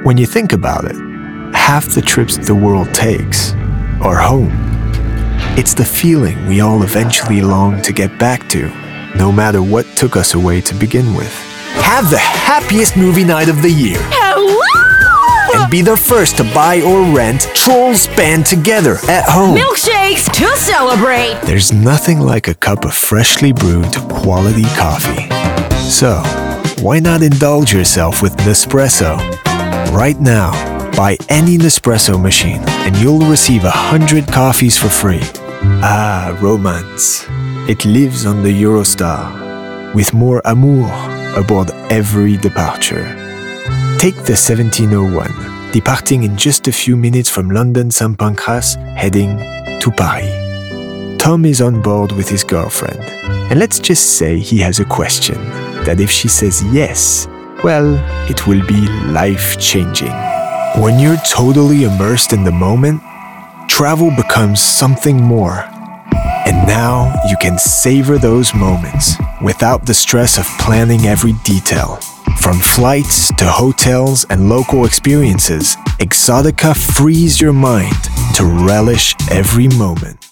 When you think about it, half the trips the world takes are home. It's the feeling we all eventually long to get back to, no matter what took us away to begin with. Have the happiest movie night of the year. Hello! And be the first to buy or rent Trolls Band Together at home. Milkshakes to celebrate! There's nothing like a cup of freshly brewed quality coffee. So, why not indulge yourself with Nespresso? Right now, buy any Nespresso machine and you'll receive 100 coffees for free. Ah, romance. It lives on the Eurostar, with more amour aboard every departure. Take the 1701, departing in just a few minutes from London St. Pancras, heading to Paris. Tom is on board with his girlfriend, and let's just say he has a question that if she says yes, well, it will be life-changing. When you're totally immersed in the moment, travel becomes something more. And now you can savor those moments without the stress of planning every detail. From flights to hotels and local experiences, Exotica frees your mind to relish every moment.